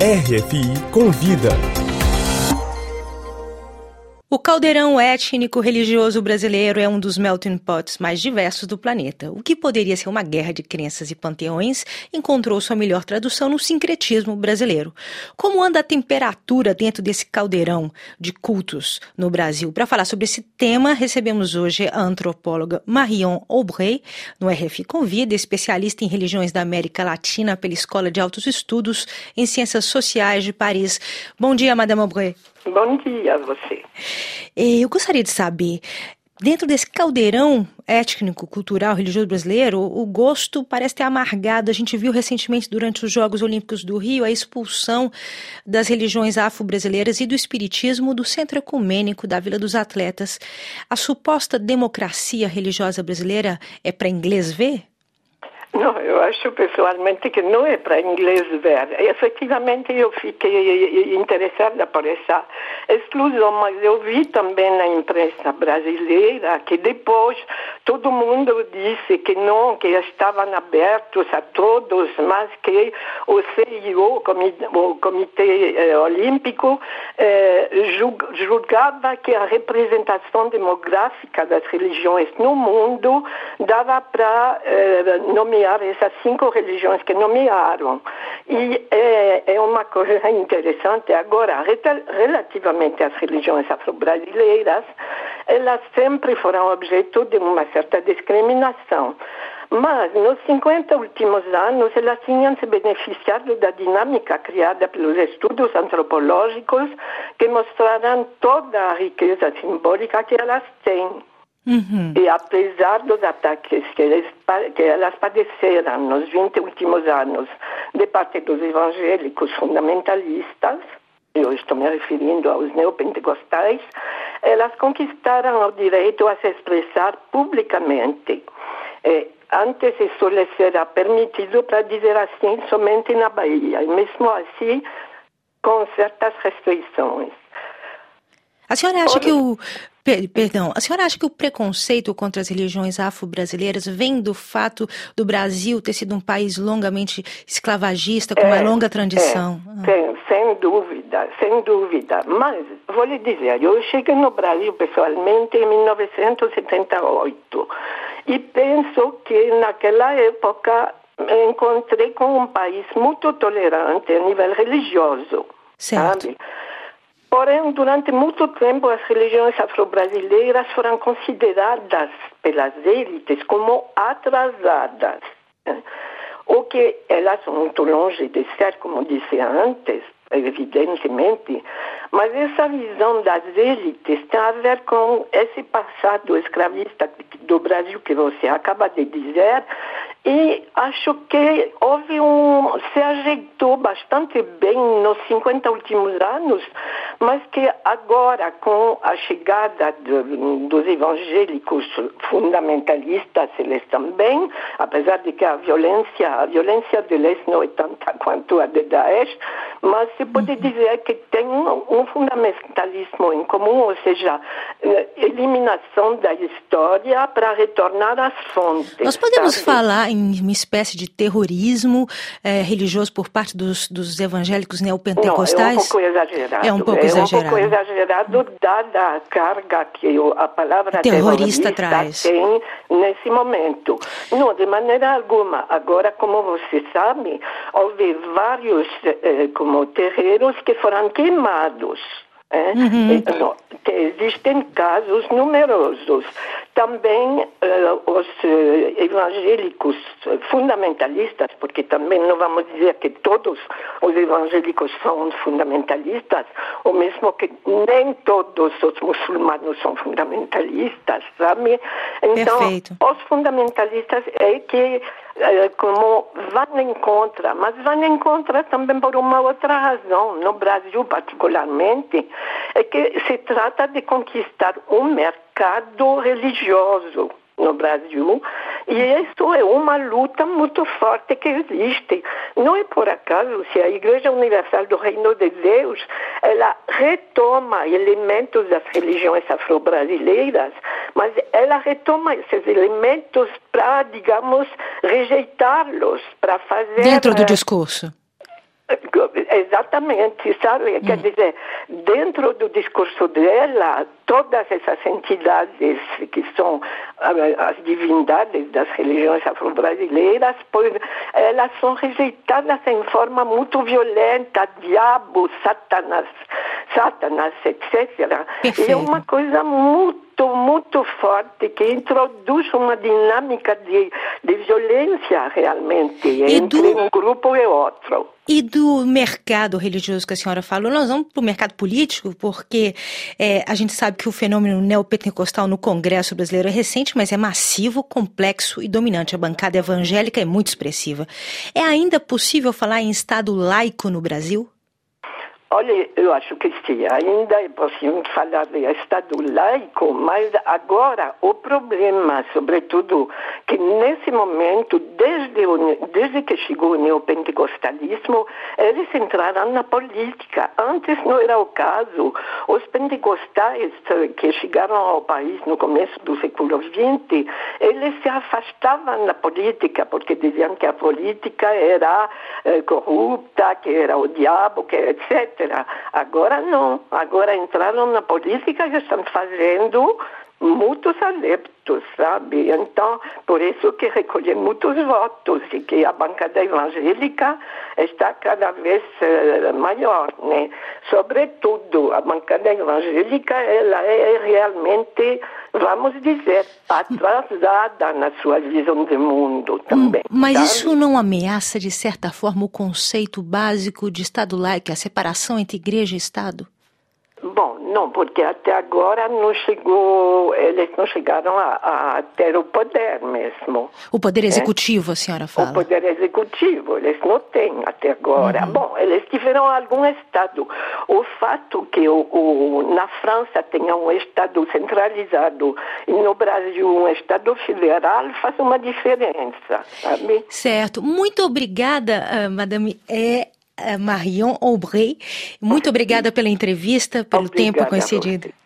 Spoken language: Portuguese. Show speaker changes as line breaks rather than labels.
RFI Convida.
O caldeirão étnico-religioso brasileiro é um dos melting pots mais diversos do planeta. O que poderia ser uma guerra de crenças e panteões encontrou sua melhor tradução no sincretismo brasileiro. Como anda a temperatura dentro desse caldeirão de cultos no Brasil? Para falar sobre esse tema, recebemos hoje a antropóloga Marion Aubray, no RFI Convida, especialista em religiões da América Latina pela Escola de Altos Estudos em Ciências Sociais de Paris. Bom dia, Madame Aubray.
Bom dia a você.
Eu gostaria de saber, dentro desse caldeirão étnico-cultural religioso brasileiro, o gosto parece ter amargado. A gente viu recentemente, durante os Jogos Olímpicos do Rio, a expulsão das religiões afro-brasileiras e do espiritismo do Centro Ecumênico da Vila dos Atletas. A suposta democracia religiosa brasileira é para inglês ver?
Não, eu acho pessoalmente que não é para inglês ver. Efetivamente eu fiquei interessada por essa exclusão, mas eu vi também na imprensa brasileira que depois todo mundo disse que não, que estavam abertos a todos, mas que o CIO, o Comitê Olímpico, julgava que a representação demográfica das religiões no mundo dava para nomear essas 5 religiões que nomearam. E é uma coisa interessante. Agora, relativamente às religiões afro-brasileiras, elas sempre foram objeto de uma certa discriminação. Mas, nos 50 últimos anos, elas tinham se beneficiado da dinâmica criada pelos estudos antropológicos que mostraram toda a riqueza simbólica que elas têm.
Uhum.
E apesar dos ataques que elas padeceram nos 20 últimos anos de parte dos evangélicos fundamentalistas, eu estou me referindo aos neopentecostais, elas conquistaram o direito a se expressar publicamente. Antes isso lhes era permitido, para dizer assim, somente na Bahia, e mesmo assim com certas restrições.
A senhora acha que a senhora acha que o preconceito contra as religiões afro-brasileiras vem do fato do Brasil ter sido um país longamente esclavagista, com uma longa tradição?
Sem dúvida. Mas, vou lhe dizer, eu cheguei no Brasil pessoalmente em 1978 e penso que naquela época me encontrei com um país muito tolerante a nível religioso.
Certo.
Sabe? Porém, durante muito tempo, as religiões afro-brasileiras foram consideradas pelas élites como atrasadas. O que elas são muito longe de ser, como disse antes, evidentemente, mas essa visão das élites tem a ver com esse passado escravista do Brasil que você acaba de dizer, e acho que se ajeitou bastante bem nos 50 últimos anos, mas que agora, com a chegada dos evangélicos fundamentalistas, eles também, apesar de que a violência deles não é tanta quanto a de Daesh, mas se pode dizer que tem um fundamentalismo em comum, ou seja, eliminação da história para retornar às fontes.
Nós podemos falar em uma espécie de terrorismo religioso por parte dos evangélicos neopentecostais?
Não, é um pouco exagerado.
É um pouco
exagerado, dada a carga que a palavra terrorista
traz
tem nesse momento. Não, de maneira alguma. Agora, como você sabe, houve vários terreiros que foram queimados. Que existem casos numerosos. Também os evangélicos fundamentalistas, porque também não vamos dizer que todos os evangélicos são fundamentalistas, ou mesmo que nem todos os muçulmanos são fundamentalistas, sabe? Então,
Perfeito.
Os fundamentalistas é que como vão em contra, mas vão em contra também por uma outra razão, no Brasil particularmente, é que se trata de conquistar um mercado religioso no Brasil, e isso é uma luta muito forte que existe. Não é por acaso se a Igreja Universal do Reino de Deus, ela retoma elementos das religiões afro-brasileiras, mas ela retoma esses elementos para, digamos, rejeitá-los, para fazer...
Dentro do discurso.
Exatamente, sabe? Quer dizer, dentro do discurso dela, todas essas entidades que são as divindades das religiões afro-brasileiras, pois elas são rejeitadas em forma muito violenta, diabo, Satanás, etc.
Perfeito.
E é uma coisa muito forte que introduz uma dinâmica de violência realmente entre um grupo e outro.
E do mercado religioso que a senhora falou, nós vamos para o mercado político, porque a gente sabe que o fenômeno neopentecostal no Congresso brasileiro é recente, mas é massivo, complexo e dominante. A bancada evangélica é muito expressiva. É ainda possível falar em Estado laico no Brasil?
Olha, eu acho que sim, ainda é possível falar de Estado laico, mas agora o problema, sobretudo, que nesse momento, desde que chegou o neopentecostalismo, eles entraram na política. Antes não era o caso. Os pentecostais que chegaram ao país no começo do século XX, eles se afastavam da política, porque diziam que a política era corrupta, que era o diabo, que etc. Agora não, agora entraram na política e estão fazendo muitos adeptos, sabe? Então, por isso que recolhem muitos votos e que a bancada evangélica está cada vez maior, né? Sobretudo, a bancada evangélica, ela é realmente, vamos dizer, atrasada na sua visão de mundo também.
Mas
sabe?
Isso não ameaça, de certa forma, o conceito básico de Estado laico, a separação entre igreja e Estado?
Bom, não, porque até agora eles não chegaram a ter o poder mesmo.
O poder executivo, a senhora fala?
O poder executivo, eles não têm até agora. Bom, eles tiveram algum Estado. O fato que na França tenha um Estado centralizado e no Brasil um Estado federal faz uma diferença, sabe?
Certo. Muito obrigada, Madame Marion Aubry. Muito obrigada pela entrevista, pelo tempo concedido.